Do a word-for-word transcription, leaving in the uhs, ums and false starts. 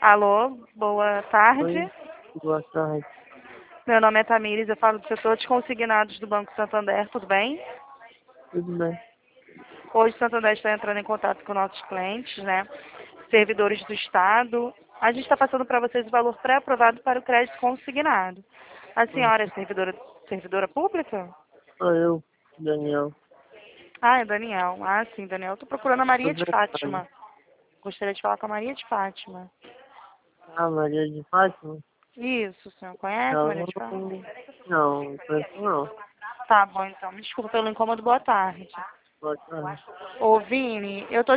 Alô, boa tarde. Oi, boa tarde. Meu nome é Tamires, eu falo do setor de consignados do Banco Santander, tudo bem? Tudo bem? Hoje o Santander está entrando em contato com nossos clientes, né? Servidores do Estado. A gente está passando para vocês o valor pré-aprovado para o crédito consignado. A senhora é servidora, servidora pública? Sou eu, Daniel. Ah, é Daniel. Ah, sim, Daniel. Estou procurando a Maria de Secretário. Fátima. Gostaria de falar com a Maria de Fátima. Ah, Maria de Fátima? Isso, o senhor conhece a Não, Maria de Fátima? não, não conheço não. Tá bom, então. Me desculpa pelo incômodo. Boa tarde. Boa tarde. Ô, Vini, eu tô